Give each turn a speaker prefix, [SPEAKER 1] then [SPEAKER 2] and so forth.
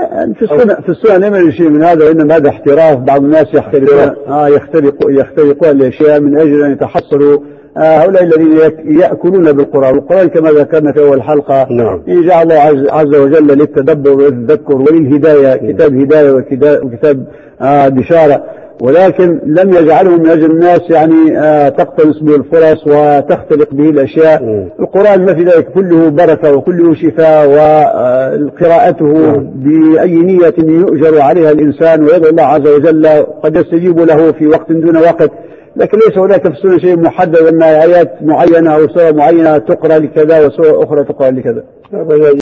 [SPEAKER 1] في السنة ما يجي شيء من هذا، وإنما هذا احتراف. بعض الناس يخترقون الأشياء من أجل أن يتحصلوا. هؤلاء الذين يأكلون بالقرآن، والقرآن كما ذكرنا في أول حلقة جعل الله عز وجل للتدبر والتذكر وللهداية، كتاب هداية وكتاب بشارة، ولكن لم يجعله من أجل الناس يعني تقتنص به الفرص وتختلق به الأشياء. القرآن ما في ذلك كله بركة وكله شفاء، وقراءته بأي نية يؤجر عليها الإنسان ويدعو الله عز وجل قد يستجيب له في وقت دون وقت. لكن ليس هناك في السنة شيء محدد أن آيات معينة أو سورة معينة تقرأ لكذا وسورة أخرى تقرأ لكذا.